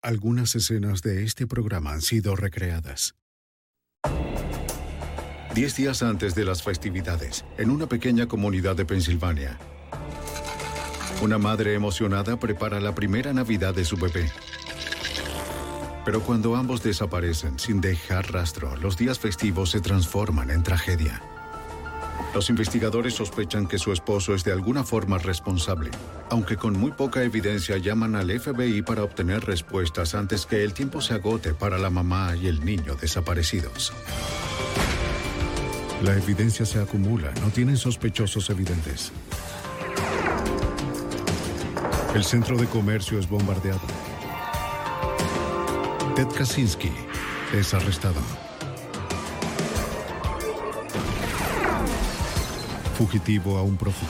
Algunas escenas de este programa han sido recreadas. 10 días antes de las festividades, en una pequeña comunidad de Pensilvania, una madre emocionada prepara la primera Navidad de su bebé. Pero cuando ambos desaparecen sin dejar rastro, los días festivos se transforman en tragedia. Los investigadores sospechan que su esposo es de alguna forma responsable, aunque con muy poca evidencia llaman al FBI para obtener respuestas antes que el tiempo se agote para la mamá y el niño desaparecidos. La evidencia se acumula, no tienen sospechosos evidentes. El centro de comercio es bombardeado. Ted Kaczynski es arrestado. Fugitivo a un prófugo.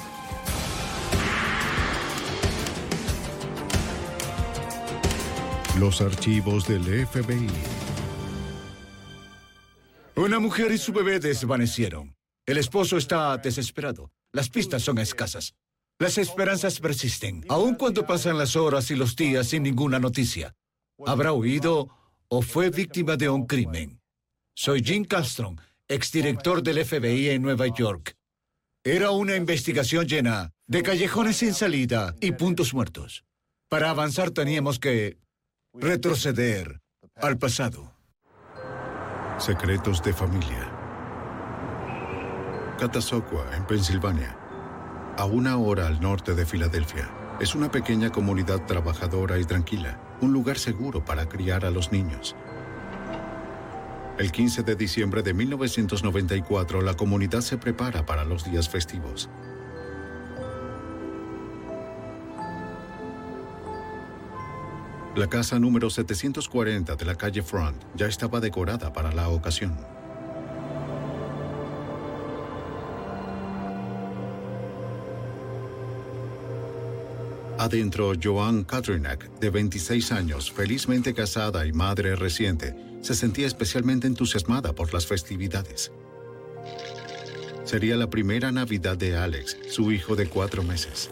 Los archivos del FBI. Una mujer y su bebé desvanecieron. El esposo está desesperado. Las pistas son escasas. Las esperanzas persisten, aun cuando pasan las horas y los días sin ninguna noticia. ¿Habrá huido o fue víctima de un crimen? Soy Jim Castron, exdirector del FBI en Nueva York. Era una investigación llena de callejones sin salida y puntos muertos. Para avanzar teníamos que retroceder al pasado. Secretos de familia. Catasauqua, en Pensilvania, a 1 hora al norte de Filadelfia. Es una pequeña comunidad trabajadora y tranquila, un lugar seguro para criar a los niños. El 15 de diciembre de 1994, la comunidad se prepara para los días festivos. La casa número 740 de la calle Front ya estaba decorada para la ocasión. Adentro, Joan Katrinak, de 26 años, felizmente casada y madre reciente, se sentía especialmente entusiasmada por las festividades. Sería la primera Navidad de Alex, su hijo de 4 meses.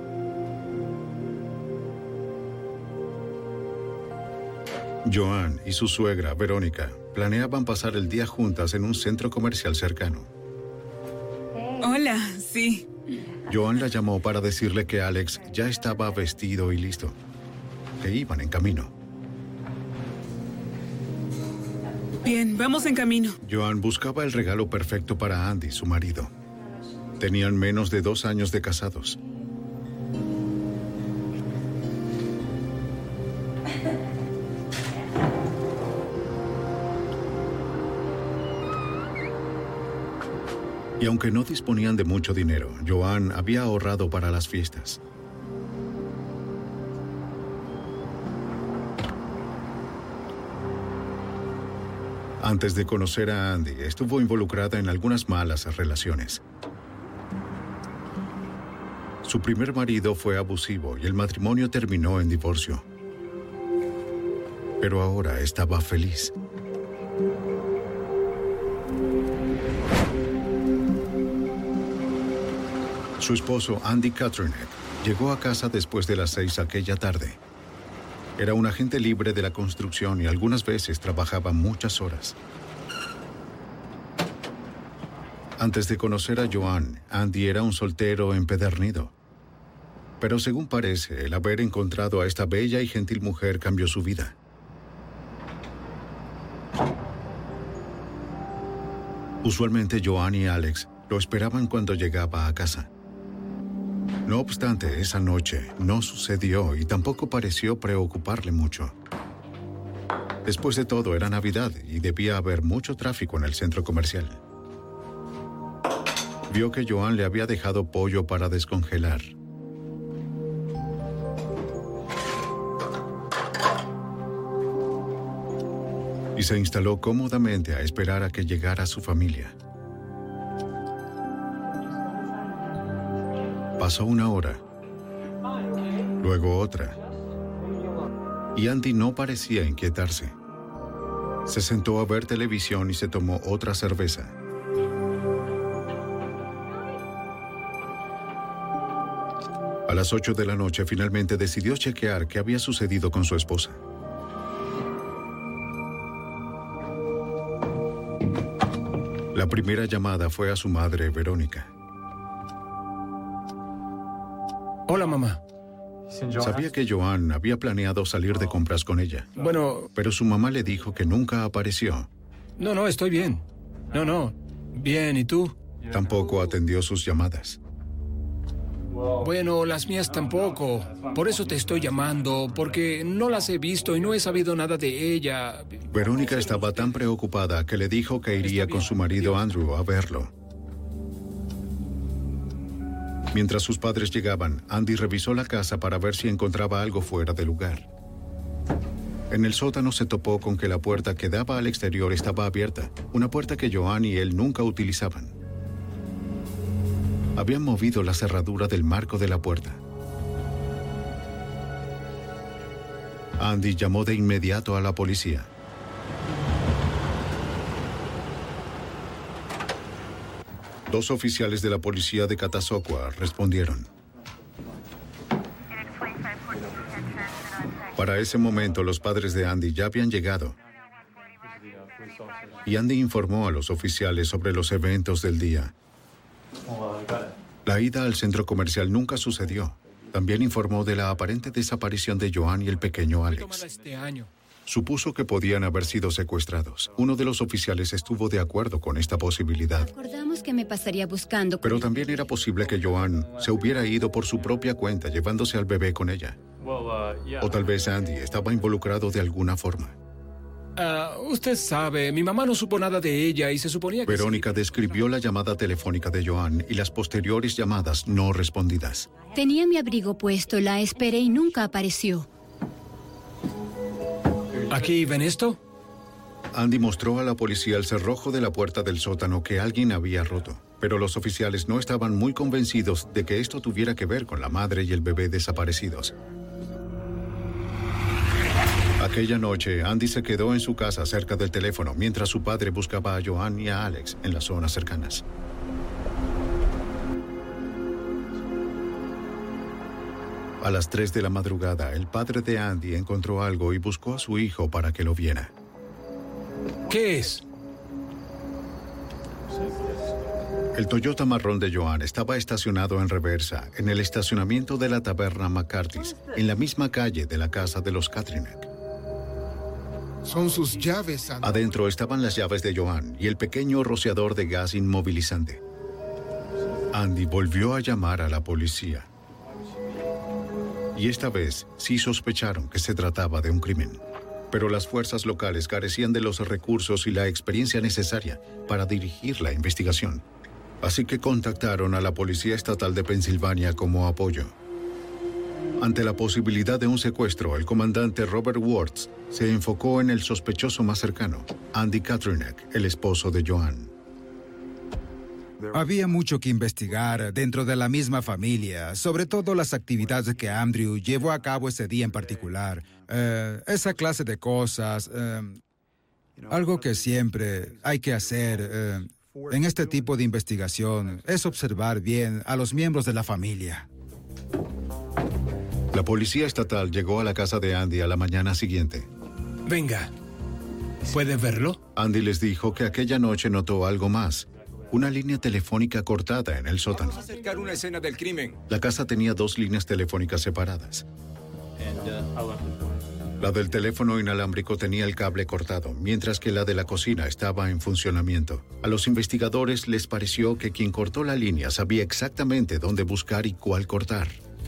Joan y su suegra, Verónica, planeaban pasar el día juntas en un centro comercial cercano. Hola, sí. Joan la llamó para decirle que Alex ya estaba vestido y listo, que iban en camino. Bien, vamos en camino. Joan buscaba el regalo perfecto para Andy, su marido. Tenían menos de 2 años de casados. Y aunque no disponían de mucho dinero, Joan había ahorrado para las fiestas. Antes de conocer a Andy, estuvo involucrada en algunas malas relaciones. Su primer marido fue abusivo y el matrimonio terminó en divorcio. Pero ahora estaba feliz. Su esposo, Andy Katrinak, llegó a casa después de las 6 aquella tarde. Era un agente libre de la construcción y algunas veces trabajaba muchas horas. Antes de conocer a Joan, Andy era un soltero empedernido. Pero según parece, el haber encontrado a esta bella y gentil mujer cambió su vida. Usualmente Joan y Alex lo esperaban cuando llegaba a casa. No obstante, esa noche no sucedió y tampoco pareció preocuparle mucho. Después de todo, era Navidad y debía haber mucho tráfico en el centro comercial. Vio que Joan le había dejado pollo para descongelar. Y se instaló cómodamente a esperar a que llegara su familia. Pasó 1 hora, luego otra, y Andy no parecía inquietarse. Se sentó a ver televisión y se tomó otra cerveza. A las 8 de la noche finalmente decidió chequear qué había sucedido con su esposa. La primera llamada fue a su madre, Verónica. Hola, mamá. Sabía que Joan había planeado salir de compras con ella. Bueno, Pero su mamá le dijo que nunca apareció. no, estoy bien. No, bien, ¿y tú? Tampoco atendió sus llamadas. Bueno, las mías tampoco. Por eso te estoy llamando, porque no las he visto y no he sabido nada de ella. Verónica estaba tan preocupada que le dijo que iría con su marido Andrew a verlo. Mientras sus padres llegaban, Andy revisó la casa para ver si encontraba algo fuera de lugar. En el sótano se topó con que la puerta que daba al exterior estaba abierta, una puerta que Joan y él nunca utilizaban. Habían movido la cerradura del marco de la puerta. Andy llamó de inmediato a la policía. Dos oficiales de la policía de Catasauqua respondieron. Para ese momento, los padres de Andy ya habían llegado. Y Andy informó a los oficiales sobre los eventos del día. La ida al centro comercial nunca sucedió. También informó de la aparente desaparición de Joan y el pequeño Alex. Este año. Supuso que podían haber sido secuestrados. Uno de los oficiales estuvo de acuerdo con esta posibilidad. Acordamos que me pasaría buscando. Pero también era posible que Joan se hubiera ido por su propia cuenta, llevándose al bebé con ella. O tal vez Andy estaba involucrado de alguna forma. Usted sabe, mi mamá no supo nada de ella y se suponía que... Verónica describió la llamada telefónica de Joan y las posteriores llamadas no respondidas. Tenía mi abrigo puesto, la esperé y nunca apareció. ¿Aquí ven esto? Andy mostró a la policía el cerrojo de la puerta del sótano que alguien había roto, pero los oficiales no estaban muy convencidos de que esto tuviera que ver con la madre y el bebé desaparecidos. Aquella noche, Andy se quedó en su casa cerca del teléfono mientras su padre buscaba a Joan y a Alex en las zonas cercanas. A las 3 de la madrugada, el padre de Andy encontró algo y buscó a su hijo para que lo viera. ¿Qué es? El Toyota marrón de Joan estaba estacionado en reversa en el estacionamiento de la taberna McCarthy's, en la misma calle de la casa de los Katrinek. Son sus llaves, Andy. Adentro estaban las llaves de Joan y el pequeño rociador de gas inmovilizante. Andy volvió a llamar a la policía. Y esta vez sí sospecharon que se trataba de un crimen. Pero las fuerzas locales carecían de los recursos y la experiencia necesaria para dirigir la investigación. Así que contactaron a la Policía Estatal de Pensilvania como apoyo. Ante la posibilidad de un secuestro, el comandante Robert Wards se enfocó en el sospechoso más cercano, Andy Katrinek, el esposo de Joan. Había mucho que investigar dentro de la misma familia, sobre todo las actividades que Andrew llevó a cabo ese día en particular. Esa clase de cosas. Algo que siempre hay que hacer en este tipo de investigación es observar bien a los miembros de la familia. La policía estatal llegó a la casa de Andy a la mañana siguiente. Venga, ¿puede verlo? Andy les dijo que aquella noche notó algo más. Una línea telefónica cortada en el sótano. Vamos a acercar una escena del crimen. La casa tenía 2 líneas telefónicas separadas. La del teléfono inalámbrico tenía el cable cortado, mientras que la de la cocina estaba en funcionamiento. A los investigadores les pareció que quien cortó la línea sabía exactamente dónde buscar y cuál cortar.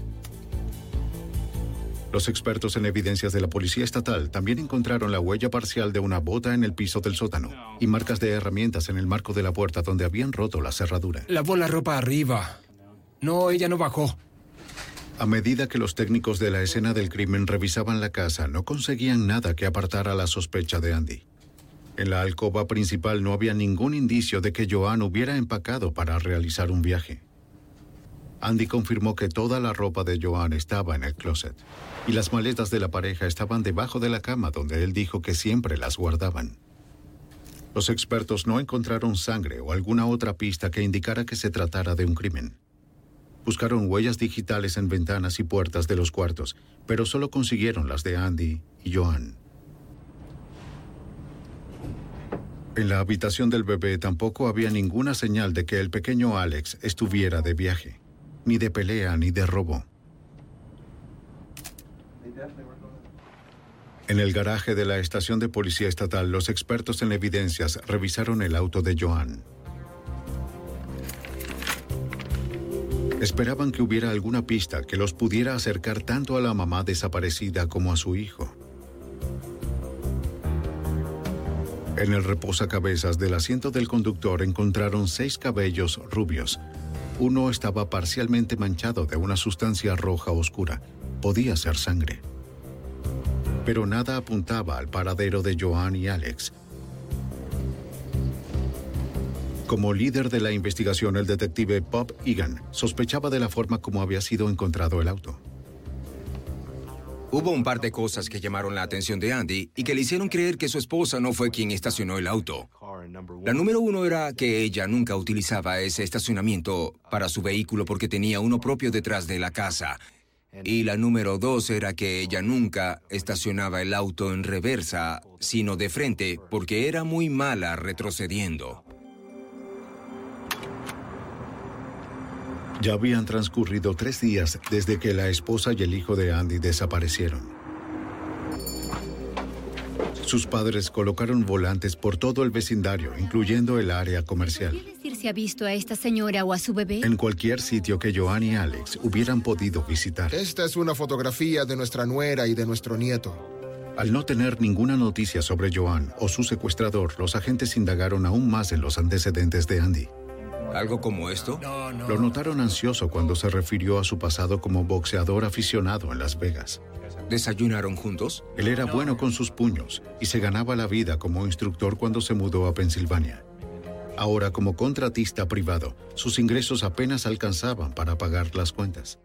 Los expertos en evidencias de la policía estatal también encontraron la huella parcial de una bota en el piso del sótano y marcas de herramientas en el marco de la puerta donde habían roto la cerradura. Lavó la ropa arriba. No, ella no bajó. A medida que los técnicos de la escena del crimen revisaban la casa, no conseguían nada que apartara la sospecha de Andy. En la alcoba principal no había ningún indicio de que Joan hubiera empacado para realizar un viaje. Andy confirmó que toda la ropa de Joan estaba en el closet y las maletas de la pareja estaban debajo de la cama donde él dijo que siempre las guardaban. Los expertos no encontraron sangre o alguna otra pista que indicara que se tratara de un crimen. Buscaron huellas digitales en ventanas y puertas de los cuartos, pero solo consiguieron las de Andy y Joan. En la habitación del bebé tampoco había ninguna señal de que el pequeño Alex estuviera de viaje, ni de pelea ni de robo. En el garaje de la estación de policía estatal, los expertos en evidencias revisaron el auto de Joan. Esperaban que hubiera alguna pista que los pudiera acercar tanto a la mamá desaparecida como a su hijo. En el reposacabezas del asiento del conductor encontraron 6 cabellos rubios. Uno estaba parcialmente manchado de una sustancia roja oscura. Podía ser sangre. Pero nada apuntaba al paradero de Joan y Alex. Como líder de la investigación, el detective Bob Egan sospechaba de la forma como había sido encontrado el auto. Hubo un par de cosas que llamaron la atención de Andy y que le hicieron creer que su esposa no fue quien estacionó el auto. La número 1 era que ella nunca utilizaba ese estacionamiento para su vehículo porque tenía uno propio detrás de la casa. Y la número 2 era que ella nunca estacionaba el auto en reversa, sino de frente, porque era muy mala retrocediendo. Ya habían transcurrido 3 días desde que la esposa y el hijo de Andy desaparecieron. Sus padres colocaron volantes por todo el vecindario, incluyendo el área comercial. ¿Podría decir si ha visto a esta señora o a su bebé? En cualquier sitio que Joan y Alex hubieran podido visitar. Esta es una fotografía de nuestra nuera y de nuestro nieto. Al no tener ninguna noticia sobre Joan o su secuestrador, los agentes indagaron aún más en los antecedentes de Andy. ¿Algo como esto? No. Lo notaron ansioso cuando se refirió a su pasado como boxeador aficionado en Las Vegas. ¿Desayunaron juntos? Él era bueno con sus puños y se ganaba la vida como instructor cuando se mudó a Pensilvania. Ahora, como contratista privado, sus ingresos apenas alcanzaban para pagar las cuentas.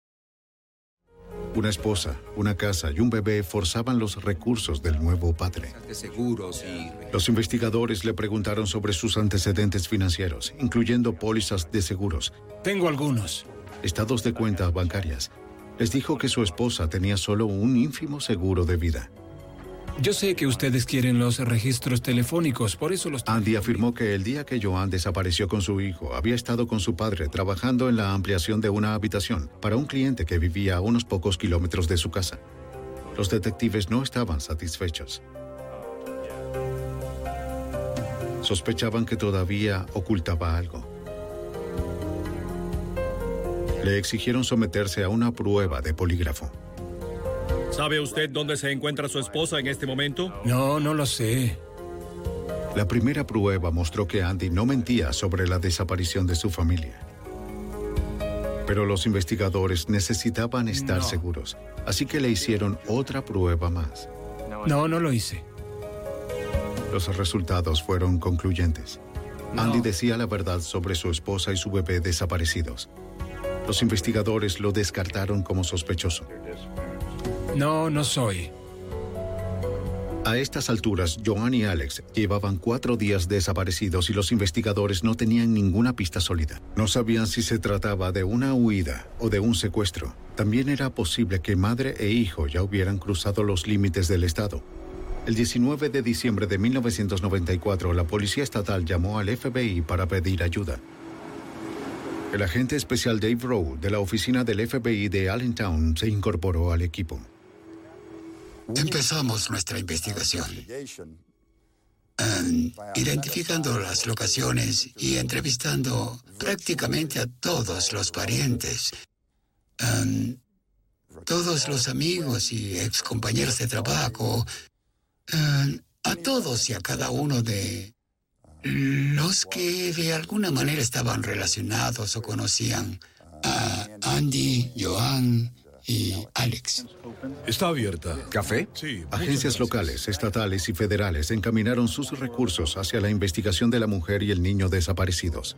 Una esposa, una casa y un bebé forzaban los recursos del nuevo padre. De seguros y... Los investigadores le preguntaron sobre sus antecedentes financieros, incluyendo pólizas de seguros, Tengo algunos. estados de cuentas bancarias. Les dijo que su esposa tenía solo un ínfimo seguro de vida. Yo sé que ustedes quieren los registros telefónicos, por eso los... Andy afirmó que el día que Joan desapareció con su hijo, había estado con su padre trabajando en la ampliación de una habitación para un cliente que vivía a unos pocos kilómetros de su casa. Los detectives no estaban satisfechos. Sospechaban que todavía ocultaba algo. Le exigieron someterse a una prueba de polígrafo. ¿Sabe usted dónde se encuentra su esposa en este momento? No lo sé. La primera prueba mostró que Andy no mentía sobre la desaparición de su familia. Pero los investigadores necesitaban estar seguros, así que le hicieron otra prueba más. No lo hice. Los resultados fueron concluyentes. Andy decía la verdad sobre su esposa y su bebé desaparecidos. Los investigadores lo descartaron como sospechoso. No soy. A estas alturas, Joan y Alex llevaban 4 días desaparecidos y los investigadores no tenían ninguna pista sólida. No sabían si se trataba de una huida o de un secuestro. También era posible que madre e hijo ya hubieran cruzado los límites del estado. El 19 de diciembre de 1994, la policía estatal llamó al FBI para pedir ayuda. El agente especial Dave Rowe, de la oficina del FBI de Allentown, se incorporó al equipo. Empezamos nuestra investigación, identificando las locaciones y entrevistando prácticamente a todos los parientes, todos los amigos y excompañeros de trabajo, a todos y a cada uno de los que de alguna manera estaban relacionados o conocían a Andy, Joan y Alex. Está abierta. ¿Café? Sí. Agencias locales, estatales y federales encaminaron sus recursos hacia la investigación de la mujer y el niño desaparecidos.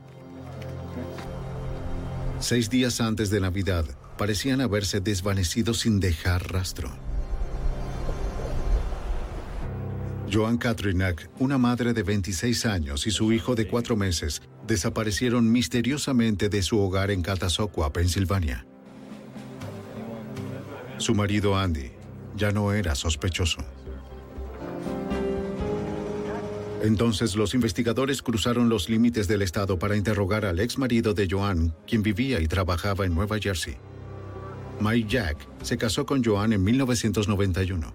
6 días antes de Navidad, parecían haberse desvanecido sin dejar rastro. Joan Katrinak, una madre de 26 años y su hijo de 4 meses, desaparecieron misteriosamente de su hogar en Catasauqua, Pensilvania. Su marido Andy ya no era sospechoso. Entonces los investigadores cruzaron los límites del estado para interrogar al ex marido de Joanne, quien vivía y trabajaba en Nueva Jersey. Mike Jack se casó con Joanne en 1991.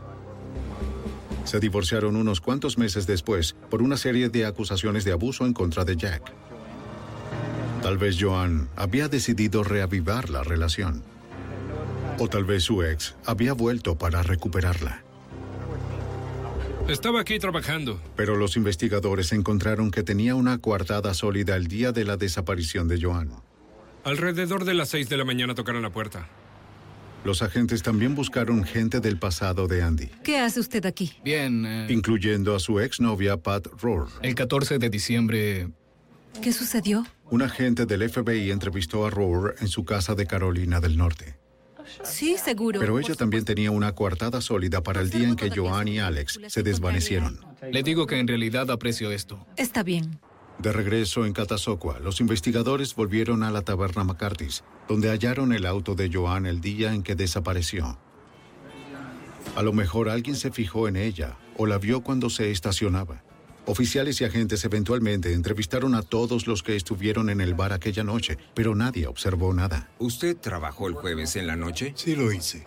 Se divorciaron unos cuantos meses después por una serie de acusaciones de abuso en contra de Jack. Tal vez Joanne había decidido reavivar la relación. O tal vez su ex había vuelto para recuperarla. Estaba aquí trabajando. Pero los investigadores encontraron que tenía una coartada sólida el día de la desaparición de Joanne. Alrededor de las 6 de la mañana tocaron la puerta. Los agentes también buscaron gente del pasado de Andy. ¿Qué hace usted aquí? Bien. Incluyendo a su exnovia Pat Rohr. El 14 de diciembre... ¿Qué sucedió? Un agente del FBI entrevistó a Rohr en su casa de Carolina del Norte. Sí, seguro. Pero ella también tenía una coartada sólida para el día en que Joanne y Alex se desvanecieron. Le digo que en realidad aprecio esto. Está bien. De regreso en Catasauqua, los investigadores volvieron a la taberna McCarthy's, donde hallaron el auto de Joanne el día en que desapareció. A lo mejor alguien se fijó en ella o la vio cuando se estacionaba. Oficiales y agentes eventualmente entrevistaron a todos los que estuvieron en el bar aquella noche, pero nadie observó nada. ¿Usted trabajó el jueves en la noche? Sí, lo hice.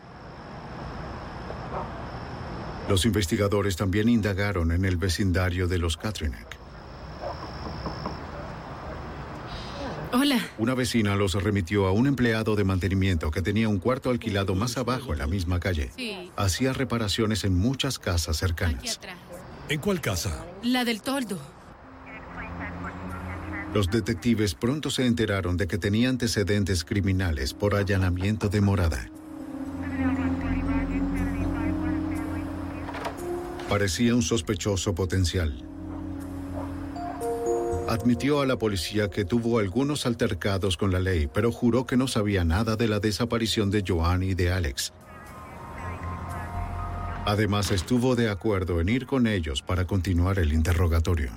Los investigadores también indagaron en el vecindario de los Katrinek. Hola. Una vecina los remitió a un empleado de mantenimiento que tenía un cuarto alquilado más abajo en la misma calle. Sí. Hacía reparaciones en muchas casas cercanas. ¿En cuál casa? La del toldo. Los detectives pronto se enteraron de que tenía antecedentes criminales por allanamiento de morada. Parecía un sospechoso potencial. Admitió a la policía que tuvo algunos altercados con la ley, pero juró que no sabía nada de la desaparición de Joanne y de Alex. Además, estuvo de acuerdo en ir con ellos para continuar el interrogatorio.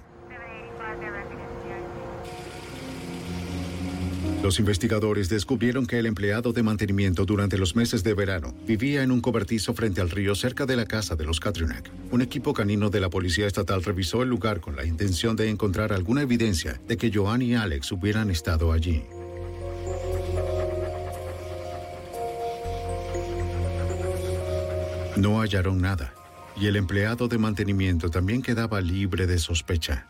Los investigadores descubrieron que el empleado de mantenimiento durante los meses de verano vivía en un cobertizo frente al río cerca de la casa de los Katrinek. Un equipo canino de la Policía Estatal revisó el lugar con la intención de encontrar alguna evidencia de que Joanne y Alex hubieran estado allí. No hallaron nada, y el empleado de mantenimiento también quedaba libre de sospecha.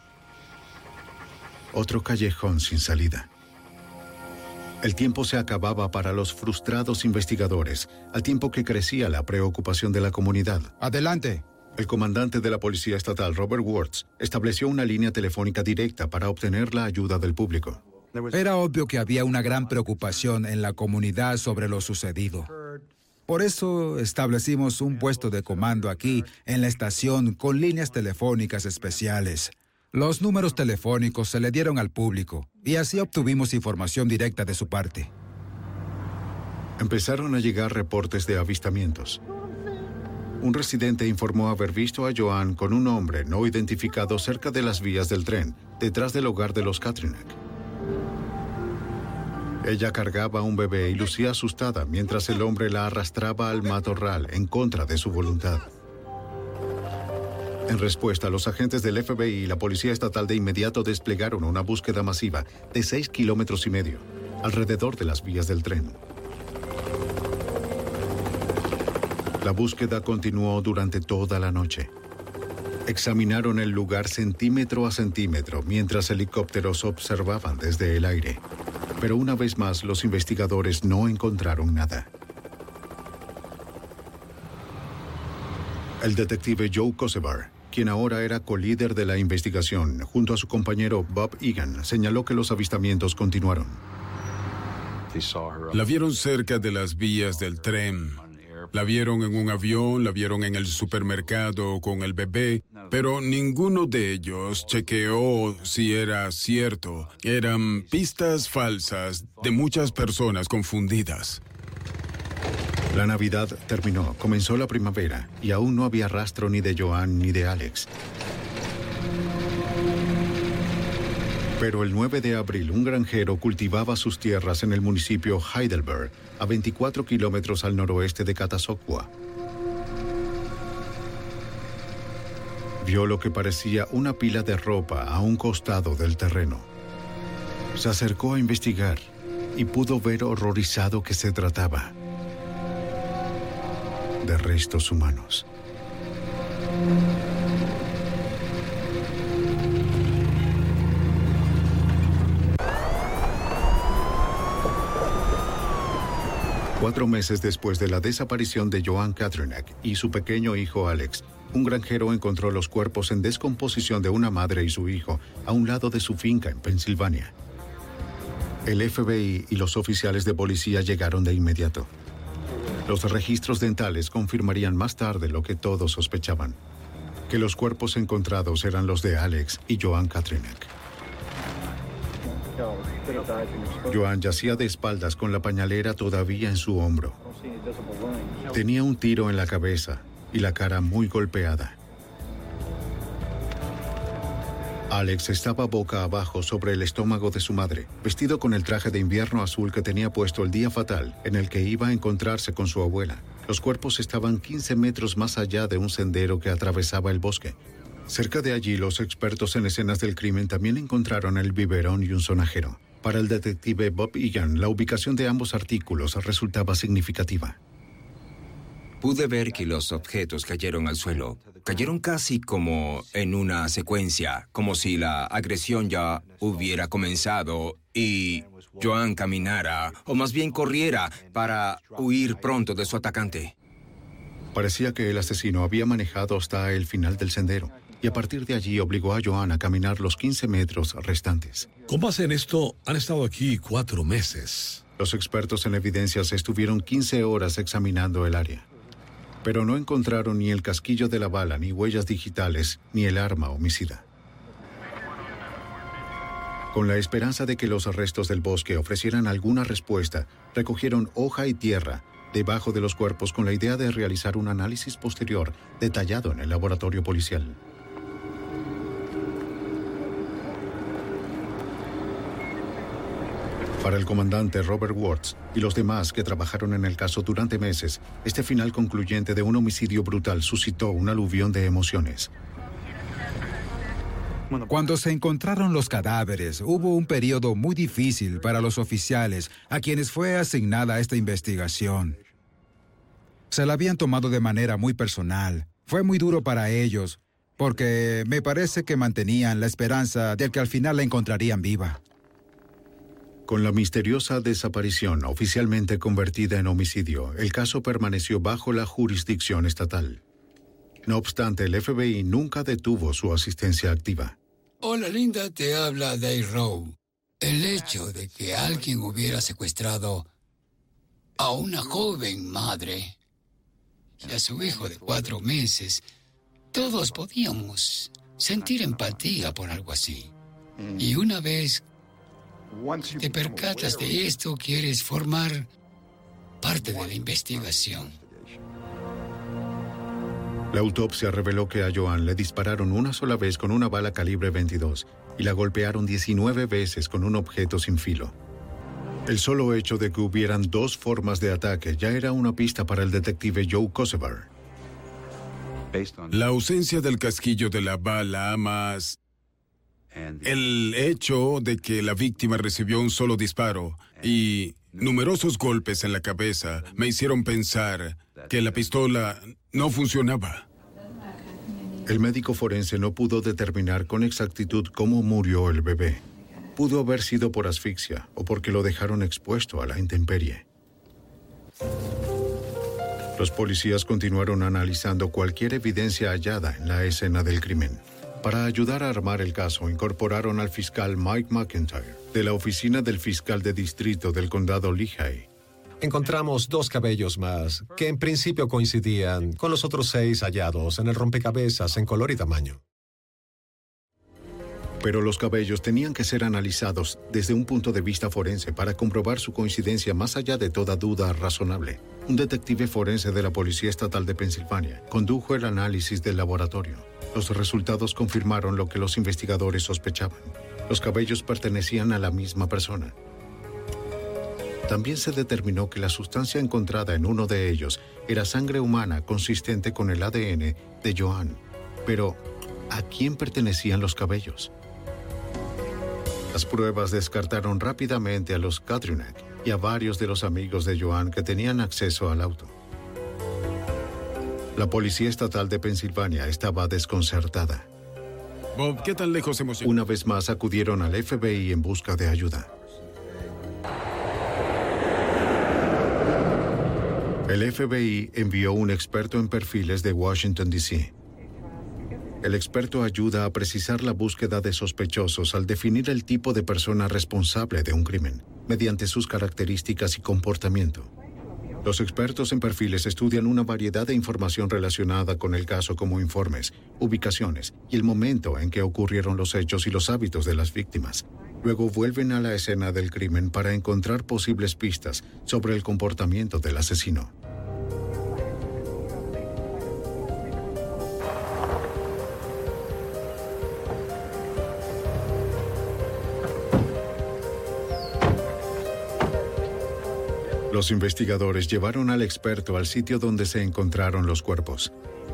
Otro callejón sin salida. El tiempo se acababa para los frustrados investigadores, al tiempo que crecía la preocupación de la comunidad. Adelante. El comandante de la Policía Estatal, Robert Wurtz, estableció una línea telefónica directa para obtener la ayuda del público. Era obvio que había una gran preocupación en la comunidad sobre lo sucedido. Por eso establecimos un puesto de comando aquí en la estación con líneas telefónicas especiales. Los números telefónicos se le dieron al público y así obtuvimos información directa de su parte. Empezaron a llegar reportes de avistamientos. Un residente informó haber visto a Joanne con un hombre no identificado cerca de las vías del tren, detrás del hogar de los Katrinek. Ella cargaba a un bebé y lucía asustada mientras el hombre la arrastraba al matorral en contra de su voluntad. En respuesta, los agentes del FBI y la Policía Estatal de inmediato desplegaron una búsqueda masiva de 6,5 kilómetros alrededor de las vías del tren. La búsqueda continuó durante toda la noche. Examinaron el lugar centímetro a centímetro mientras helicópteros observaban desde el aire. Pero una vez más, los investigadores no encontraron nada. El detective Joe Kosevar, quien ahora era colíder de la investigación, junto a su compañero Bob Egan, señaló que los avistamientos continuaron. La vieron cerca de las vías del tren. La vieron en un avión, la vieron en el supermercado con el bebé, pero ninguno de ellos chequeó si era cierto. Eran pistas falsas de muchas personas confundidas. La Navidad terminó, comenzó la primavera y aún no había rastro ni de Joanne ni de Alex. Pero el 9 de abril, un granjero cultivaba sus tierras en el municipio Heidelberg, a 24 kilómetros al noroeste de Catasauqua. Vio lo que parecía una pila de ropa a un costado del terreno. Se acercó a investigar y pudo ver horrorizado que se trataba de restos humanos. Cuatro meses después de la desaparición de Joanne Katrinak y su pequeño hijo Alex, un granjero encontró los cuerpos en descomposición de una madre y su hijo a un lado de su finca en Pensilvania. El FBI y los oficiales de policía llegaron de inmediato. Los registros dentales confirmarían más tarde lo que todos sospechaban, que los cuerpos encontrados eran los de Alex y Joanne Katrinak. Joanne yacía de espaldas con la pañalera todavía en su hombro. Tenía un tiro en la cabeza y la cara muy golpeada. Alex estaba boca abajo sobre el estómago de su madre, vestido con el traje de invierno azul que tenía puesto el día fatal en el que iba a encontrarse con su abuela. Los cuerpos estaban 15 metros más allá de un sendero que atravesaba el bosque. Cerca de allí, los expertos en escenas del crimen también encontraron el biberón y un sonajero. Para el detective Bob Egan, la ubicación de ambos artículos resultaba significativa. Pude ver que los objetos cayeron al suelo. Cayeron casi como en una secuencia, como si la agresión ya hubiera comenzado y Joanne caminara, o más bien corriera, para huir pronto de su atacante. Parecía que el asesino había manejado hasta el final del sendero y a partir de allí obligó a Joanne a caminar los 15 metros restantes. ¿Cómo hacen esto? Han estado aquí 4 meses. Los expertos en evidencias estuvieron 15 horas examinando el área, pero no encontraron ni el casquillo de la bala, ni huellas digitales, ni el arma homicida. Con la esperanza de que los restos del bosque ofrecieran alguna respuesta, recogieron hoja y tierra debajo de los cuerpos con la idea de realizar un análisis posterior detallado en el laboratorio policial. Para el comandante Robert Wards y los demás que trabajaron en el caso durante meses, este final concluyente de un homicidio brutal suscitó un aluvión de emociones. Cuando se encontraron los cadáveres, hubo un periodo muy difícil para los oficiales a quienes fue asignada esta investigación. Se la habían tomado de manera muy personal. Fue muy duro para ellos, porque me parece que mantenían la esperanza de que al final la encontrarían viva. Con la misteriosa desaparición oficialmente convertida en homicidio, el caso permaneció bajo la jurisdicción estatal. No obstante, el FBI nunca detuvo su asistencia activa. Hola, Linda, te habla Dave Rowe. El hecho de que alguien hubiera secuestrado a una joven madre y a su hijo de 4 meses, todos podíamos sentir empatía por algo así. Y una vez te percatas de esto, quieres formar parte de la investigación. La autopsia reveló que a Joanne le dispararon una sola vez con una bala calibre 22 y la golpearon 19 veces con un objeto sin filo. El solo hecho de que hubieran 2 formas de ataque ya era una pista para el detective Joe Kosovar. La ausencia del casquillo de la bala más el hecho de que la víctima recibió un solo disparo y numerosos golpes en la cabeza me hicieron pensar que la pistola no funcionaba. El médico forense no pudo determinar con exactitud cómo murió el bebé. Pudo haber sido por asfixia o porque lo dejaron expuesto a la intemperie. Los policías continuaron analizando cualquier evidencia hallada en la escena del crimen. Para ayudar a armar el caso, incorporaron al fiscal Mike McIntyre, de la oficina del fiscal de distrito del condado Lehigh. Encontramos 2 cabellos más, que en principio coincidían con los otros 6 hallados en el rompecabezas en color y tamaño. Pero los cabellos tenían que ser analizados desde un punto de vista forense para comprobar su coincidencia más allá de toda duda razonable. Un detective forense de la Policía Estatal de Pensilvania condujo el análisis del laboratorio. Los resultados confirmaron lo que los investigadores sospechaban. Los cabellos pertenecían a la misma persona. También se determinó que la sustancia encontrada en uno de ellos era sangre humana consistente con el ADN de Joanne. Pero a quién pertenecían los cabellos. Las pruebas descartaron rápidamente a los Katrinak y a varios de los amigos de Joan que tenían acceso al auto. La Policía Estatal de Pensilvania estaba desconcertada. Bob, ¿qué tan lejos hemos llegado? Una vez más acudieron al FBI en busca de ayuda. El FBI envió un experto en perfiles de Washington, D.C. El experto ayuda a precisar la búsqueda de sospechosos al definir el tipo de persona responsable de un crimen, mediante sus características y comportamiento. Los expertos en perfiles estudian una variedad de información relacionada con el caso como informes, ubicaciones y el momento en que ocurrieron los hechos y los hábitos de las víctimas. Luego vuelven a la escena del crimen para encontrar posibles pistas sobre el comportamiento del asesino. Los investigadores llevaron al experto al sitio donde se encontraron los cuerpos.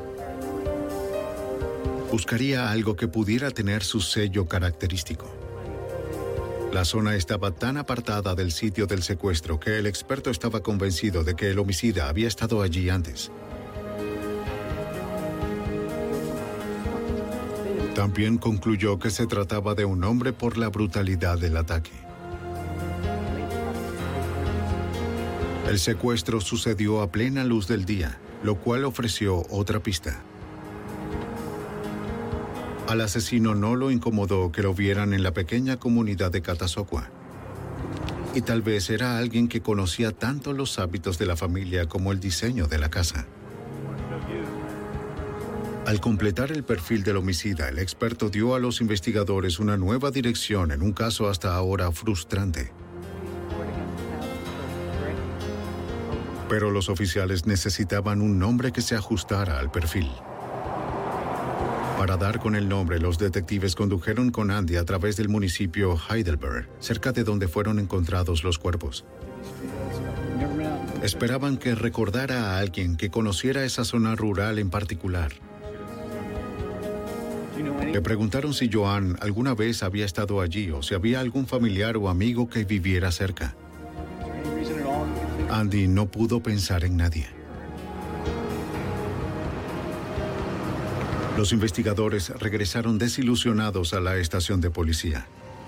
Buscaría algo que pudiera tener su sello característico. La zona estaba tan apartada del sitio del secuestro que el experto estaba convencido de que el homicida había estado allí antes. También concluyó que se trataba de un hombre por la brutalidad del ataque. El secuestro sucedió a plena luz del día, lo cual ofreció otra pista. Al asesino no lo incomodó que lo vieran en la pequeña comunidad de Catasauqua. Y tal vez era alguien que conocía tanto los hábitos de la familia como el diseño de la casa. Al completar el perfil del homicida, el experto dio a los investigadores una nueva dirección en un caso hasta ahora frustrante. Pero los oficiales necesitaban un nombre que se ajustara al perfil. Para dar con el nombre, los detectives condujeron con Andy a través del municipio Heidelberg, cerca de donde fueron encontrados los cuerpos. Esperaban que recordara a alguien que conociera esa zona rural en particular. Le preguntaron si Joan alguna vez había estado allí o si había algún familiar o amigo que viviera cerca. Andy no pudo pensar en nadie. Los investigadores regresaron desilusionados a la estación de policía.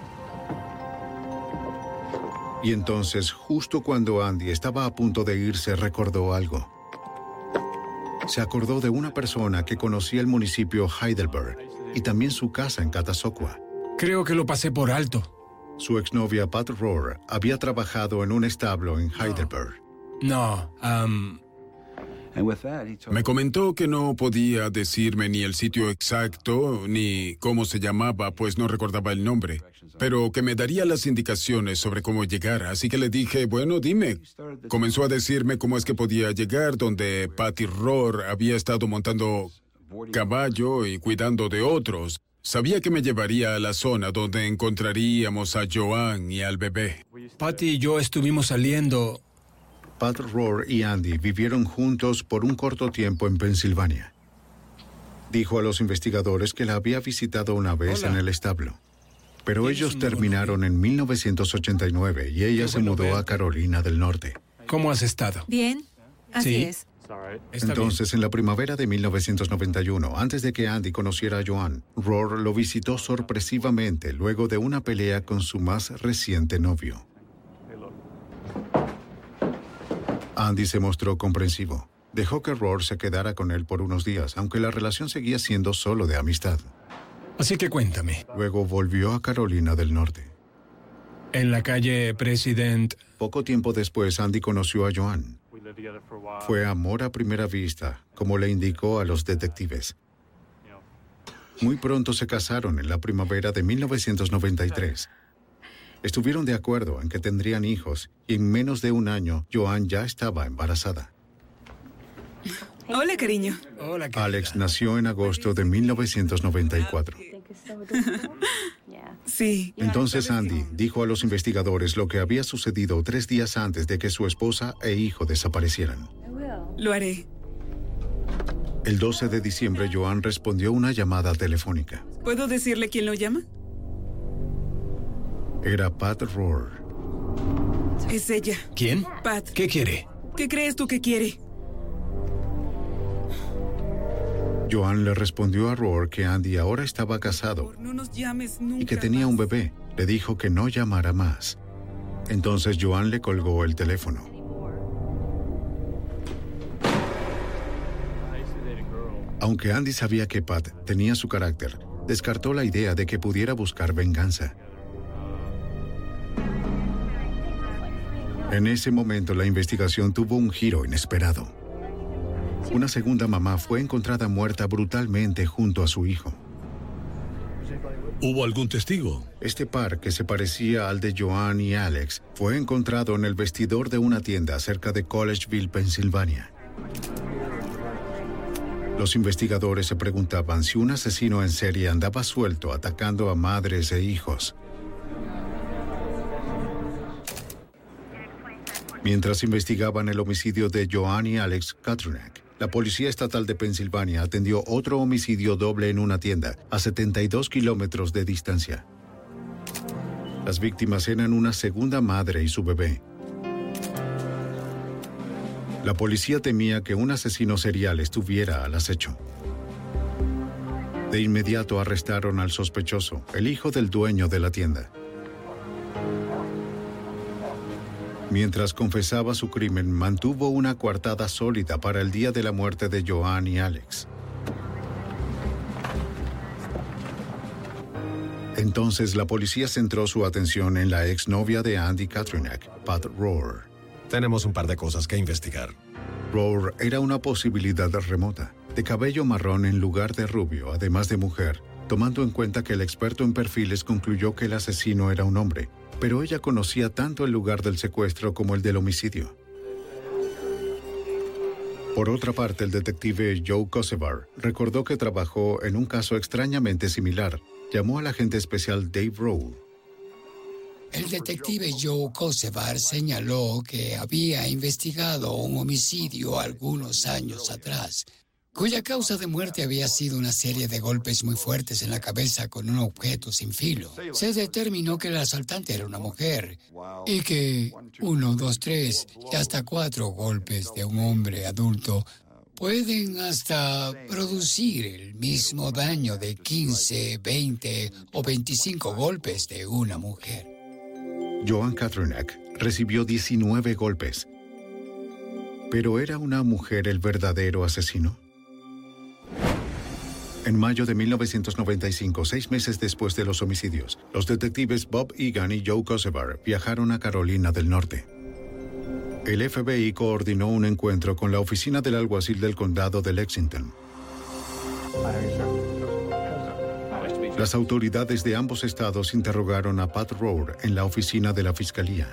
Y entonces, justo cuando Andy estaba a punto de irse, recordó algo. Se acordó de una persona que conocía el municipio Heidelberg y también su casa en Catasauqua. Creo que lo pasé por alto. Su exnovia Pat Rohr había trabajado en un establo en Heidelberg. Me comentó que no podía decirme ni el sitio exacto ni cómo se llamaba, pues no recordaba el nombre, pero que me daría las indicaciones sobre cómo llegar. Así que le dije, bueno, dime. Comenzó a decirme cómo es que podía llegar, donde Patty Rohr había estado montando caballo y cuidando de otros. Sabía que me llevaría a la zona donde encontraríamos a Joan y al bebé. Patty y yo estuvimos saliendo. Pat Rohr y Andy vivieron juntos por un corto tiempo en Pensilvania. Dijo a los investigadores que la había visitado una vez en el establo. Pero ellos terminaron en 1989 y ella se mudó a Carolina del Norte. ¿Cómo has estado? Bien, así es. Entonces, en la primavera de 1991, antes de que Andy conociera a Joan, Rohr lo visitó sorpresivamente luego de una pelea con su más reciente novio. Andy se mostró comprensivo. Dejó que Rohr se quedara con él por unos días, aunque la relación seguía siendo solo de amistad. Así que cuéntame. Luego volvió a Carolina del Norte. En la calle President. Poco tiempo después, Andy conoció a Joan. Fue amor a primera vista, como le indicó a los detectives. Muy pronto se casaron en la primavera de 1993. Estuvieron de acuerdo en que tendrían hijos y en menos de un año, Joan ya estaba embarazada. Hola, cariño. Hola, cariño. Alex nació en agosto de 1994. Sí. Entonces Andy dijo a los investigadores lo que había sucedido 3 días antes de que su esposa e hijo desaparecieran. Lo haré. El 12 de diciembre, Joan respondió una llamada telefónica. ¿Puedo decirle quién lo llama? Era Pat Rohr. Es ella. ¿Quién? Pat. ¿Qué quiere? ¿Qué crees tú que quiere? Joan le respondió a Rohr que Andy ahora estaba casado No nos llames nunca y que tenía un bebé. Le dijo que no llamara más. Entonces Joan le colgó el teléfono. Aunque Andy sabía que Pat tenía su carácter, descartó la idea de que pudiera buscar venganza. En ese momento, la investigación tuvo un giro inesperado. Una segunda mamá fue encontrada muerta brutalmente junto a su hijo. ¿Hubo algún testigo? Este par, que se parecía al de Joan y Alex, fue encontrado en el vestidor de una tienda cerca de Collegeville, Pensilvania. Los investigadores se preguntaban si un asesino en serie andaba suelto atacando a madres e hijos. Mientras investigaban el homicidio de Joan y Alex Katruniak, la Policía Estatal de Pensilvania atendió otro homicidio doble en una tienda a 72 kilómetros de distancia. Las víctimas eran una segunda madre y su bebé. La policía temía que un asesino serial estuviera al acecho. De inmediato arrestaron al sospechoso, el hijo del dueño de la tienda. Mientras confesaba su crimen, mantuvo una coartada sólida para el día de la muerte de Joan y Alex. Entonces la policía centró su atención en la exnovia de Andy Katruniak, Pat Rohr. Tenemos un par de cosas que investigar. Rohr era una posibilidad remota, de cabello marrón en lugar de rubio, además de mujer, tomando en cuenta que el experto en perfiles concluyó que el asesino era un hombre, pero ella conocía tanto el lugar del secuestro como el del homicidio. Por otra parte, el detective Joe Kosevar recordó que trabajó en un caso extrañamente similar. Llamó al agente especial Dave Rowe. El detective Joe Kosevar señaló que había investigado un homicidio algunos años atrás, cuya causa de muerte había sido una serie de golpes muy fuertes en la cabeza con un objeto sin filo. Se determinó que el asaltante era una mujer y que 1, 2, 3 y hasta 4 golpes de un hombre adulto pueden hasta producir el mismo daño de 15, 20 o 25 golpes de una mujer. Joan Katruniak recibió 19 golpes. ¿Pero era una mujer el verdadero asesino? En mayo de 1995, 6 meses después de los homicidios, los detectives Bob Egan y Joe Kosevar viajaron a Carolina del Norte. El FBI coordinó un encuentro con la oficina del alguacil del condado de Lexington. Las autoridades de ambos estados interrogaron a Pat Rohr en la oficina de la fiscalía.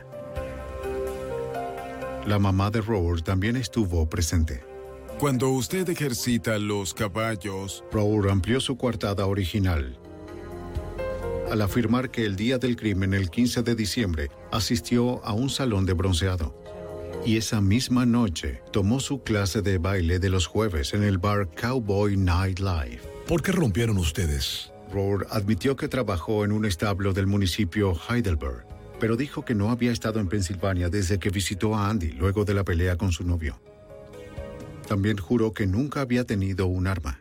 La mamá de Rohr también estuvo presente. Cuando usted ejercita los caballos... Rohr amplió su coartada original al afirmar que el día del crimen, el 15 de diciembre, asistió a un salón de bronceado. Y esa misma noche tomó su clase de baile de los jueves en el bar Cowboy Night Live. ¿Por qué rompieron ustedes? Rohr admitió que trabajó en un establo del municipio Heidelberg, pero dijo que no había estado en Pensilvania desde que visitó a Andy luego de la pelea con su novio. También juró que nunca había tenido un arma.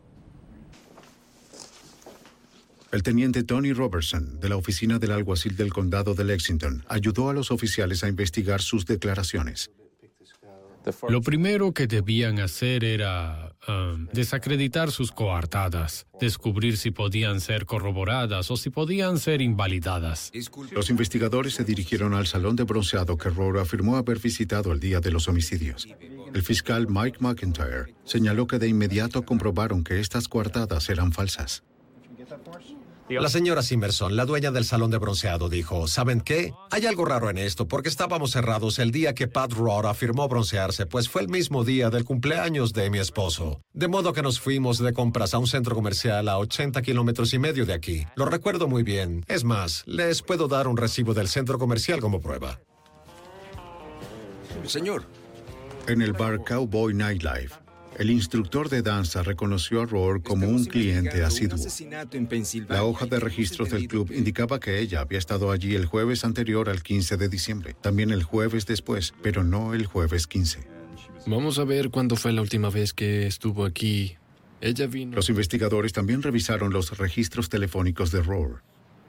El teniente Tony Robertson, de la oficina del alguacil del condado de Lexington, ayudó a los oficiales a investigar sus declaraciones. Lo primero que debían hacer era desacreditar sus coartadas, descubrir si podían ser corroboradas o si podían ser invalidadas. Los investigadores se dirigieron al salón de bronceado que Rohr afirmó haber visitado el día de los homicidios. El fiscal Mike McIntyre señaló que de inmediato comprobaron que estas coartadas eran falsas. La señora Simerson, la dueña del salón de bronceado, dijo, ¿saben qué? Hay algo raro en esto, porque estábamos cerrados el día que Pat Rohr afirmó broncearse, pues fue el mismo día del cumpleaños de mi esposo. De modo que nos fuimos de compras a un centro comercial a 80 kilómetros y medio de aquí. Lo recuerdo muy bien. Es más, les puedo dar un recibo del centro comercial como prueba. Señor. En el bar Cowboy Nightlife, El instructor de danza reconoció a Rohr como un cliente asiduo. La hoja de registros del club indicaba que ella había estado allí el jueves anterior al 15 de diciembre, también el jueves después, pero no el jueves 15. Vamos a ver cuándo fue la última vez que estuvo aquí. Ella vino... Los investigadores también revisaron los registros telefónicos de Rohr.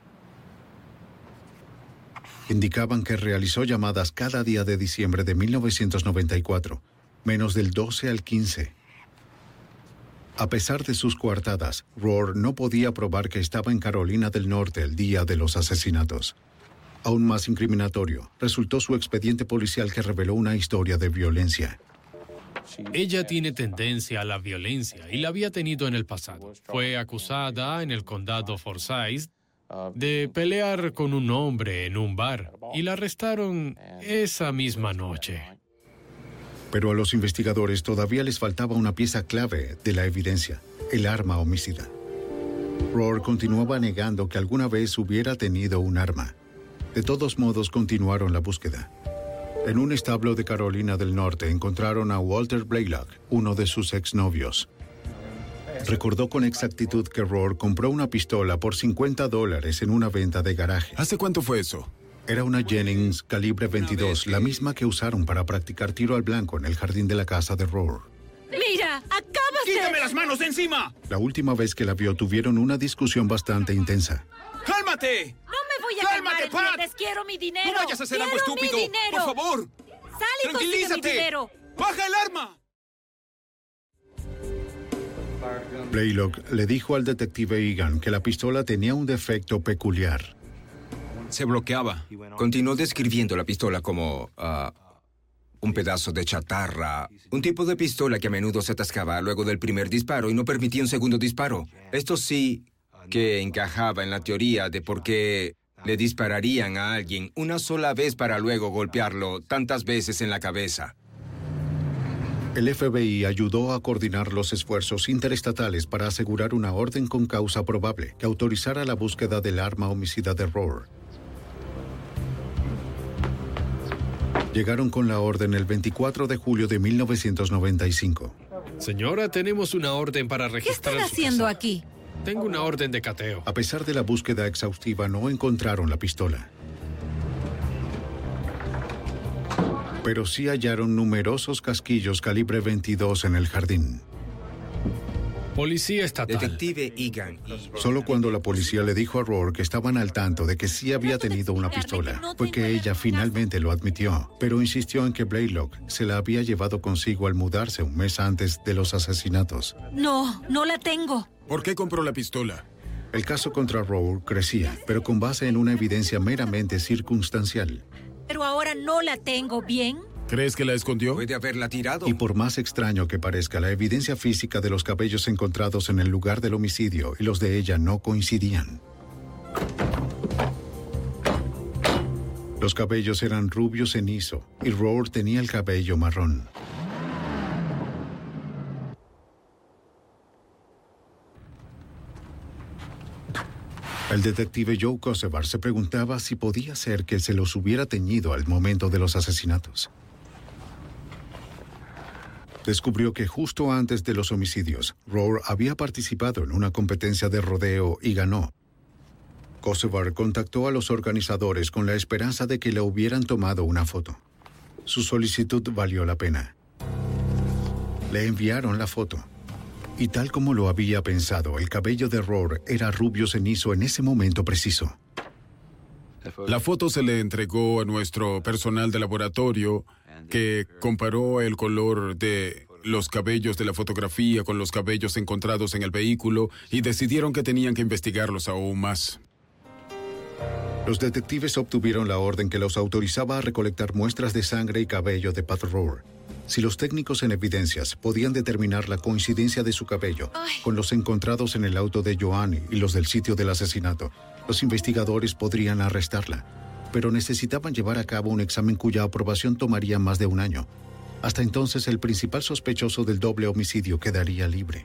Indicaban que realizó llamadas cada día de diciembre de 1994, menos del 12 al 15. A pesar de sus coartadas, Rohr no podía probar que estaba en Carolina del Norte el día de los asesinatos. Aún más incriminatorio, resultó su expediente policial que reveló una historia de violencia. Ella tiene tendencia a la violencia y la había tenido en el pasado. Fue acusada en el condado Forsyth de pelear con un hombre en un bar y la arrestaron esa misma noche. Pero a los investigadores todavía les faltaba una pieza clave de la evidencia, el arma homicida. Rohr continuaba negando que alguna vez hubiera tenido un arma. De todos modos, continuaron la búsqueda. En un establo de Carolina del Norte encontraron a Walter Blaylock, uno de sus exnovios. Recordó con exactitud que Rohr compró una pistola por $50 en una venta de garaje. ¿Hace cuánto fue eso? Era una Jennings calibre 22, la misma que usaron para practicar tiro al blanco en el jardín de la casa de Rohr. ¡Mira! ¡Acabas de... ¡Quítame las manos de encima! La última vez que la vio tuvieron una discusión bastante intensa. ¡Cálmate! No me voy a calmar, ¿entiendes? ¡Quiero mi dinero! ¡No vayas a hacer algo estúpido! ¡Por favor! ¡Sal y consigue mi dinero! ¡Baja el arma! Blaylock le dijo al detective Egan que la pistola tenía un defecto peculiar. Se bloqueaba. Continuó describiendo la pistola como un pedazo de chatarra, un tipo de pistola que a menudo se atascaba luego del primer disparo y no permitía un segundo disparo. Esto sí que encajaba en la teoría de por qué le dispararían a alguien una sola vez para luego golpearlo tantas veces en la cabeza. El FBI ayudó a coordinar los esfuerzos interestatales para asegurar una orden con causa probable que autorizara la búsqueda del arma homicida de Rohr. Llegaron con la orden el 24 de julio de 1995. Señora, tenemos una orden para registrar. ¿Qué están haciendo aquí? Tengo una orden de cateo. A pesar de la búsqueda exhaustiva, no encontraron la pistola. Pero sí hallaron numerosos casquillos calibre 22 en el jardín. Policía estatal. Detective Egan. Solo cuando la policía le dijo a Rohr que estaban al tanto de que sí había tenido una pistola, fue que ella finalmente lo admitió, pero insistió en que Blaylock se la había llevado consigo al mudarse un mes antes de los asesinatos. No, no la tengo. ¿Por qué compró la pistola? El caso contra Rohr crecía, pero con base en una evidencia meramente circunstancial. Pero ahora no la tengo, ¿bien? ¿Crees que la escondió? Puede haberla tirado. Y por más extraño que parezca, la evidencia física de los cabellos encontrados en el lugar del homicidio y los de ella no coincidían. Los cabellos eran rubio cenizo y Rohr tenía el cabello marrón. El detective Joe Kosevar se preguntaba si podía ser que se los hubiera teñido al momento de los asesinatos. Descubrió que justo antes de los homicidios, Rohr había participado en una competencia de rodeo y ganó. Kosevar contactó a los organizadores con la esperanza de que le hubieran tomado una foto. Su solicitud valió la pena. Le enviaron la foto. Y tal como lo había pensado, el cabello de Rohr era rubio cenizo en ese momento preciso. La foto se le entregó a nuestro personal de laboratorio, que comparó el color de los cabellos de la fotografía con los cabellos encontrados en el vehículo y decidieron que tenían que investigarlos aún más. Los detectives obtuvieron la orden que los autorizaba a recolectar muestras de sangre y cabello de Pat Rohr. Si los técnicos en evidencias podían determinar la coincidencia de su cabello con los encontrados en el auto de Joanne y los del sitio del asesinato, los investigadores podrían arrestarla. Pero necesitaban llevar a cabo un examen cuya aprobación tomaría más de un año. Hasta entonces, el principal sospechoso del doble homicidio quedaría libre.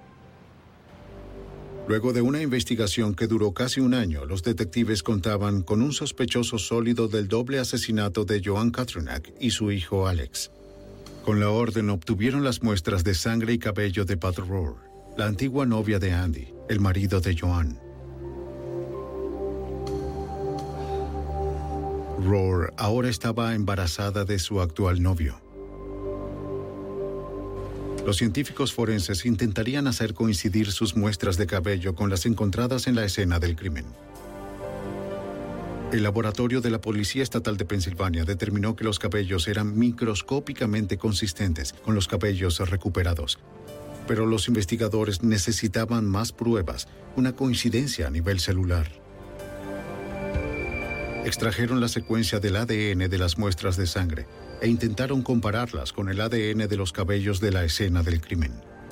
Luego de una investigación que duró casi un año, los detectives contaban con un sospechoso sólido del doble asesinato de Joanne Katrinack y su hijo Alex. Con la orden obtuvieron las muestras de sangre y cabello de Pat Rohr, la antigua novia de Andy, el marido de Joan. Rohr ahora estaba embarazada de su actual novio. Los científicos forenses intentarían hacer coincidir sus muestras de cabello con las encontradas en la escena del crimen. El laboratorio de la Policía Estatal de Pensilvania determinó que los cabellos eran microscópicamente consistentes con los cabellos recuperados. Pero los investigadores necesitaban más pruebas, una coincidencia a nivel celular. Extrajeron la secuencia del ADN de las muestras de sangre e intentaron compararlas con el ADN de los cabellos de la escena del crimen.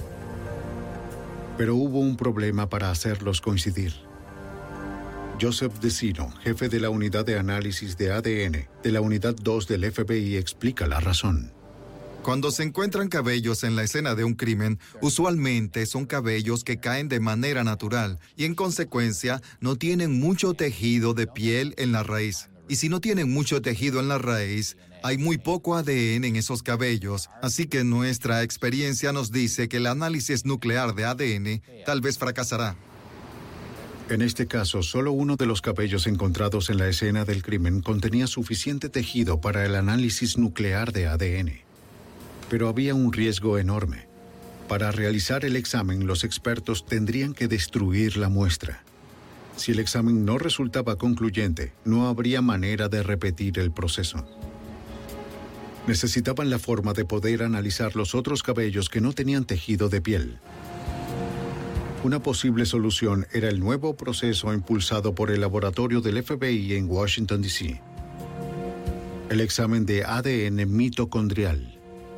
Pero hubo un problema para hacerlos coincidir. Joseph DeSino, jefe de la unidad de análisis de ADN de la unidad 2 del FBI, explica la razón. Cuando se encuentran cabellos en la escena de un crimen, usualmente son cabellos que caen de manera natural y en consecuencia no tienen mucho tejido de piel en la raíz. Y si no tienen mucho tejido en la raíz, hay muy poco ADN en esos cabellos, así que nuestra experiencia nos dice que el análisis nuclear de ADN tal vez fracasará. En este caso, solo uno de los cabellos encontrados en la escena del crimen contenía suficiente tejido para el análisis nuclear de ADN. Pero había un riesgo enorme. Para realizar el examen, los expertos tendrían que destruir la muestra. Si el examen no resultaba concluyente, no habría manera de repetir el proceso. Necesitaban la forma de poder analizar los otros cabellos que no tenían tejido de piel. Una posible solución era el nuevo proceso impulsado por el laboratorio del FBI en Washington, D.C. El examen de ADN mitocondrial.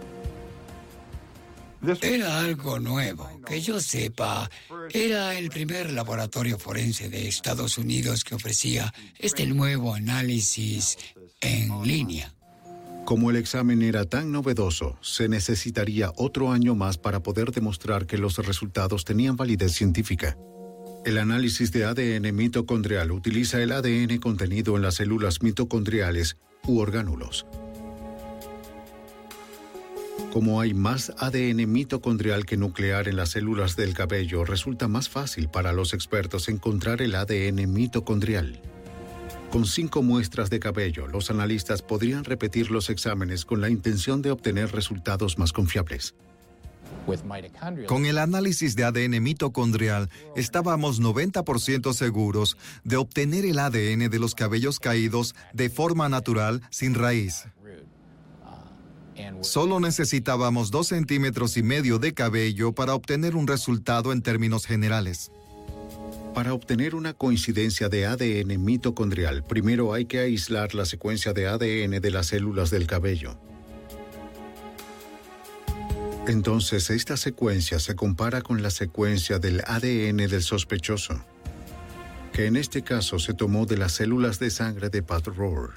Era algo nuevo. Que yo sepa, era el primer laboratorio forense de Estados Unidos que ofrecía este nuevo análisis en línea. Como el examen era tan novedoso, se necesitaría otro año más para poder demostrar que los resultados tenían validez científica. El análisis de ADN mitocondrial utiliza el ADN contenido en las células mitocondriales u orgánulos. Como hay más ADN mitocondrial que nuclear en las células del cabello, resulta más fácil para los expertos encontrar el ADN mitocondrial. Con 5 muestras de cabello, los analistas podrían repetir los exámenes con la intención de obtener resultados más confiables. Con el análisis de ADN mitocondrial, estábamos 90% seguros de obtener el ADN de los cabellos caídos de forma natural, sin raíz. Solo necesitábamos 2,5 centímetros de cabello para obtener un resultado en términos generales. Para obtener una coincidencia de ADN mitocondrial, primero hay que aislar la secuencia de ADN de las células del cabello. Entonces, esta secuencia se compara con la secuencia del ADN del sospechoso, que en este caso se tomó de las células de sangre de Pat Rohr.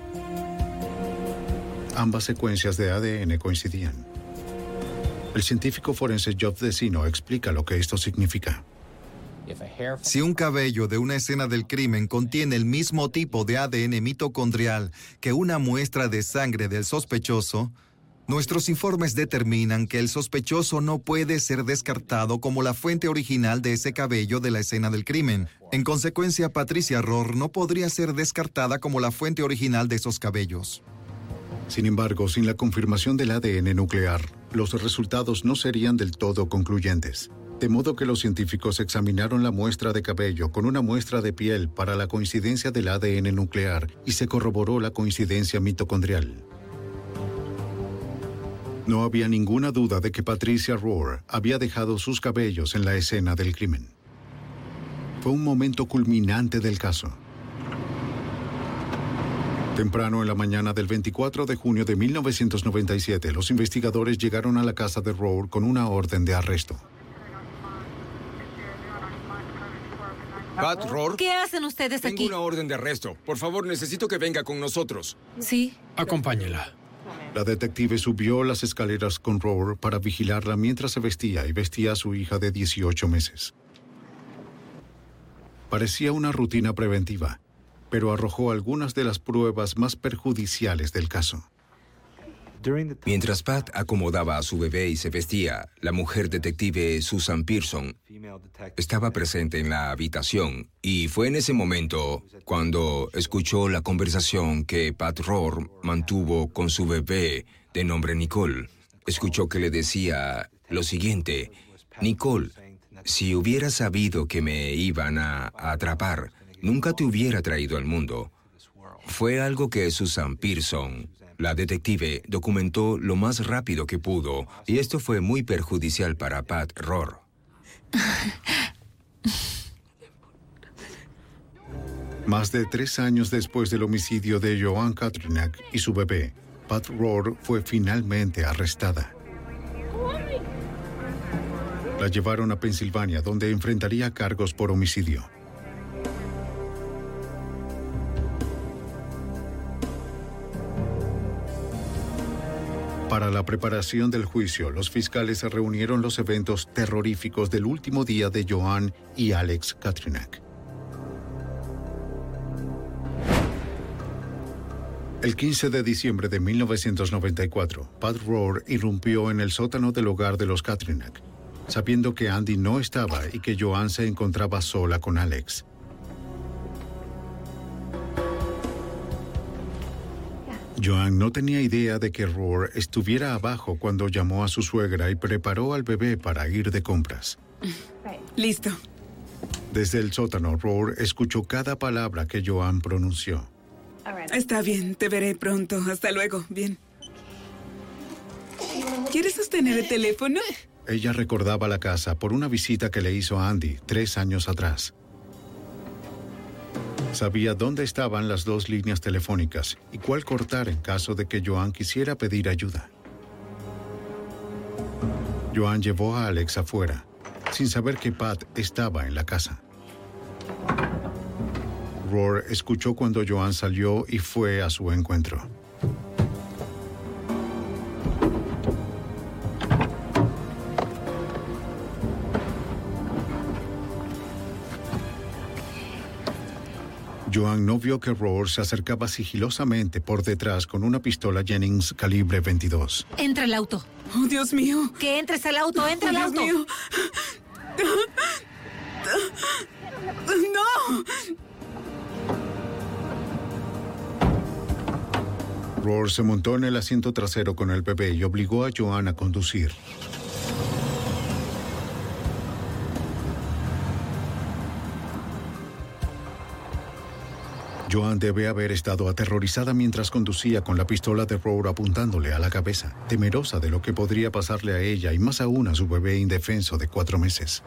Ambas secuencias de ADN coincidían. El científico forense Joseph DeSino explica lo que esto significa. Si un cabello de una escena del crimen contiene el mismo tipo de ADN mitocondrial que una muestra de sangre del sospechoso, nuestros informes determinan que el sospechoso no puede ser descartado como la fuente original de ese cabello de la escena del crimen. En consecuencia, Patricia Rohr no podría ser descartada como la fuente original de esos cabellos. Sin embargo, sin la confirmación del ADN nuclear, los resultados no serían del todo concluyentes. De modo que los científicos examinaron la muestra de cabello con una muestra de piel para la coincidencia del ADN nuclear y se corroboró la coincidencia mitocondrial. No había ninguna duda de que Patricia Rohr había dejado sus cabellos en la escena del crimen. Fue un momento culminante del caso. Temprano en la mañana del 24 de junio de 1997, los investigadores llegaron a la casa de Rohr con una orden de arresto. Pat Rohr. ¿Qué hacen ustedes aquí? Tengo una orden de arresto. Por favor, necesito que venga con nosotros. Sí. Acompáñela. La detective subió las escaleras con Rohr para vigilarla mientras se vestía y vestía a su hija de 18 meses. Parecía una rutina preventiva, pero arrojó algunas de las pruebas más perjudiciales del caso. Mientras Pat acomodaba a su bebé y se vestía, la mujer detective Susan Pearson estaba presente en la habitación y fue en ese momento cuando escuchó la conversación que Pat Rohr mantuvo con su bebé de nombre Nicole. Escuchó que le decía lo siguiente: Nicole, si hubiera sabido que me iban a atrapar, nunca te hubiera traído al mundo. Fue algo que Susan Pearson, la detective, documentó lo más rápido que pudo, y esto fue muy perjudicial para Pat Rohr. Más de 3 años después del homicidio de Joanne Katrinak y su bebé, Pat Rohr fue finalmente arrestada. La llevaron a Pensilvania, donde enfrentaría cargos por homicidio. Para la preparación del juicio, los fiscales reunieron los eventos terroríficos del último día de Joanne y Alex Katrinak. El 15 de diciembre de 1994, Pat Rohr irrumpió en el sótano del hogar de los Katrinak, sabiendo que Andy no estaba y que Joanne se encontraba sola con Alex. Joanne no tenía idea de que Rohr estuviera abajo cuando llamó a su suegra y preparó al bebé para ir de compras. Listo. Desde el sótano, Rohr escuchó cada palabra que Joanne pronunció. Está bien, te veré pronto. Hasta luego. Bien. ¿Quieres sostener el teléfono? Ella recordaba la casa por una visita que le hizo Andy 3 años atrás. Sabía dónde estaban las 2 líneas telefónicas y cuál cortar en caso de que Joanne quisiera pedir ayuda. Joanne llevó a Alex afuera, sin saber que Pat estaba en la casa. Rohr escuchó cuando Joanne salió y fue a su encuentro. Joanne no vio que Rohr se acercaba sigilosamente por detrás con una pistola Jennings calibre 22. Entra al auto. ¡Oh, Dios mío! Que entres al auto, entra al auto. Dios mío. ¡No! Rohr se montó en el asiento trasero con el bebé y obligó a Joanne a conducir. Joanne debe haber estado aterrorizada mientras conducía con la pistola de Rohr apuntándole a la cabeza, temerosa de lo que podría pasarle a ella y más aún a su bebé indefenso de 4 meses.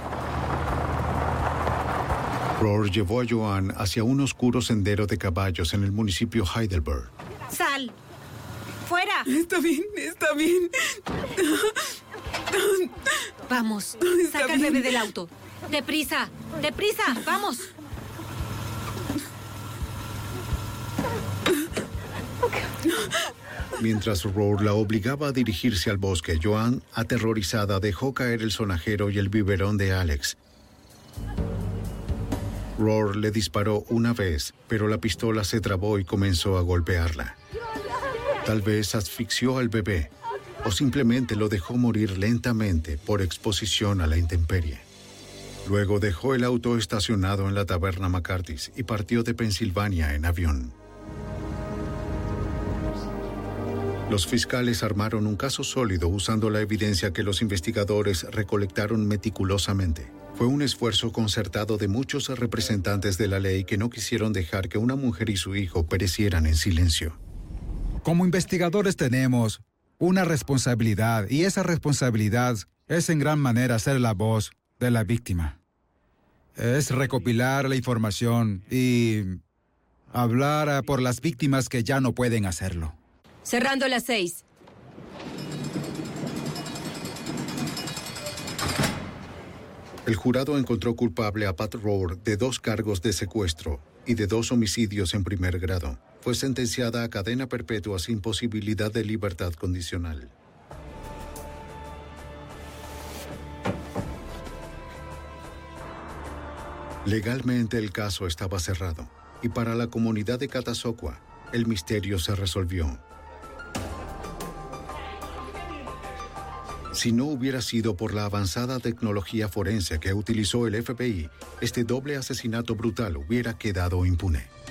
Rohr llevó a Joanne hacia un oscuro sendero de caballos en el municipio Heidelberg. ¡Sal! ¡Fuera! Está bien, está bien. Vamos, saca al bebé del auto. ¡Deprisa! ¡Deprisa! ¡Vamos! Mientras Rohr la obligaba a dirigirse al bosque, Joanne, aterrorizada, dejó caer el sonajero y el biberón de Alex. Rohr le disparó una vez, pero la pistola se trabó y comenzó a golpearla. Tal vez asfixió al bebé, o simplemente lo dejó morir lentamente por exposición a la intemperie. Luego dejó el auto estacionado en la taberna McCarthy's y partió de Pensilvania en avión. Los fiscales armaron un caso sólido usando la evidencia que los investigadores recolectaron meticulosamente. Fue un esfuerzo concertado de muchos representantes de la ley que no quisieron dejar que una mujer y su hijo perecieran en silencio. Como investigadores tenemos una responsabilidad, y esa responsabilidad es en gran manera ser la voz de la víctima. Es recopilar la información y hablar por las víctimas que ya no pueden hacerlo. Cerrando las 6. El jurado encontró culpable a Pat Rohr de 2 cargos de secuestro y de 2 homicidios en primer grado. Fue sentenciada a cadena perpetua sin posibilidad de libertad condicional. Legalmente el caso estaba cerrado y para la comunidad de Catasauqua, el misterio se resolvió. Si no hubiera sido por la avanzada tecnología forense que utilizó el FBI, este doble asesinato brutal hubiera quedado impune.